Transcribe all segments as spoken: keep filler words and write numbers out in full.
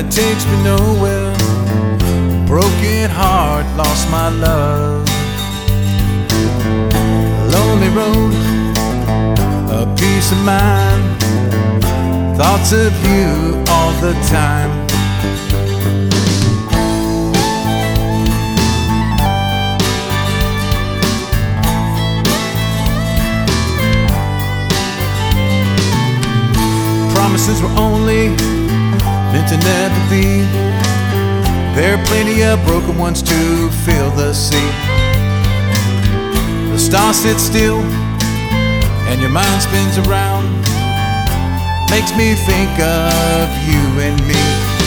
it takes me nowhere. Broken heart, lost my love. Lonely road, a peace of mind. Thoughts of you all the time. Promises were only meant to never be. There are plenty of broken ones to fill the sea. The stars sit still and your mind spins around. Makes me think of you and me.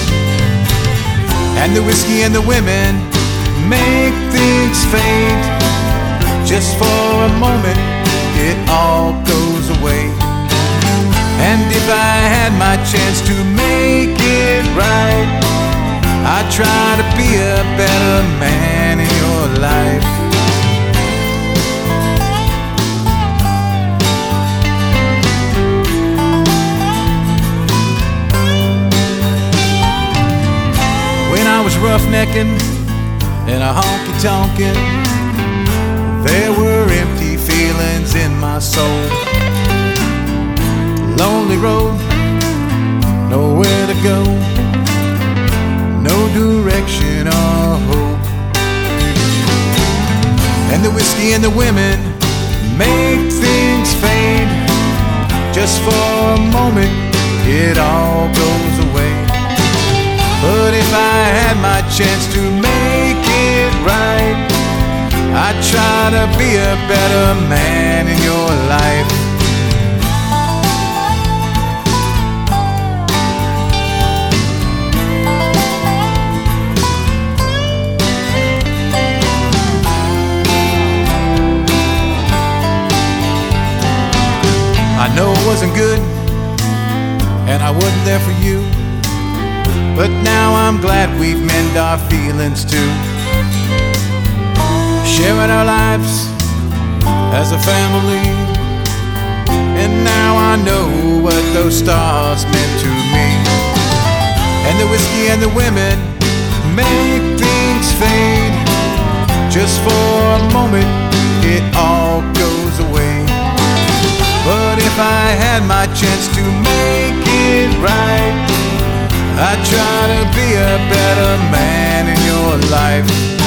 And the whiskey and the women make things fade. Just for a moment it all goes away. And if I had my chance to make it right, I'd try to be a better man in your life. When I was roughnecking and a honky-tonkin', there were empty feelings in my soul. Lonely road, nowhere to go, no direction or hope. And the whiskey and the women make things fade. Just for a moment it all goes away. But if I had my chance to make it right, I'd try to be a better man in your life. I know it wasn't good, and I wasn't there for you, but now I'm glad we've mended our feelings too. Sharing our lives as a family, and now I know what those stars meant to me. And the whiskey and the women make things fade. Just for a moment it all goes away. But if I had my chance to make it right, I'd try to be a better man in your life.